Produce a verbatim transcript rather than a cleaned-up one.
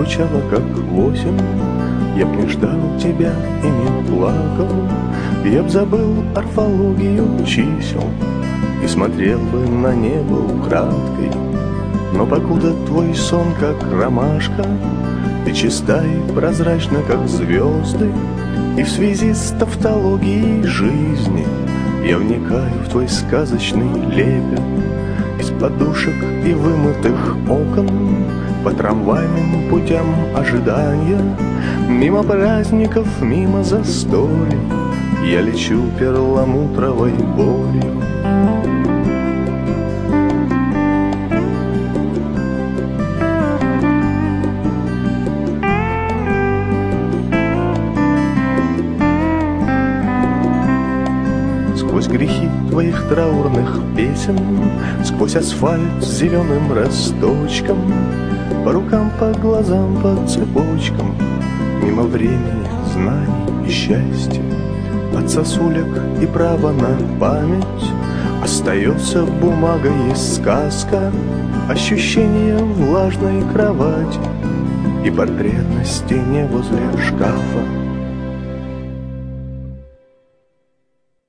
звучала как восемь, я б не ждал тебя и не плакал, я б забыл орфологию чисел и смотрел бы на небо украдкой. Но покуда твой сон как ромашка, ты чиста и прозрачна, как звезды, и в связи с тавтологией жизни я вникаю в твой сказочный лепет. Из подушек и вымытых окон по трамвайным путям ожидания, мимо праздников, мимо застолий, я лечу перламутровой болью. Сквозь грехи твоих траурных песен, сквозь асфальт с зеленым росточком, по рукам, по глазам, по цепочкам, мимо времени, знаний и счастья, от сосулек и права на память остается бумага и сказка, ощущение влажной кровати и портрет на стене возле шкафа.